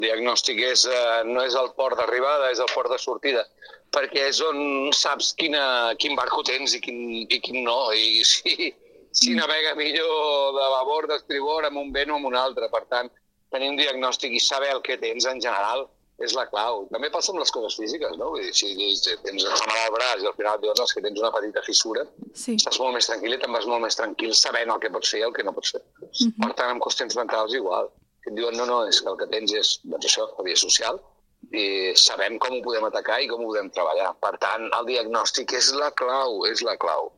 El diagnòstic no és el port d'arribada, és el port de sortida, perquè és on saps quin barco tens i quin no, i si navega millor de babord, d'estribord, amb un vent o amb un altre. Per tant, tenir un diagnòstic i saber el que tens en general és la clau. També passa amb les coses físiques, no? Vull dir, si tens una mal al braç i al final et diuen que tens una petita fissura, estàs molt més tranquil i te'n vas molt més tranquil sabent el que pots fer i el que no pots fer. Per tant, amb qüestions mentals igual. Si et diuen no, és que el que tens és, doncs això, la via social, i sabem com ho podem atacar i com ho podem treballar. Per tant, el diagnòstic és la clau, és la clau.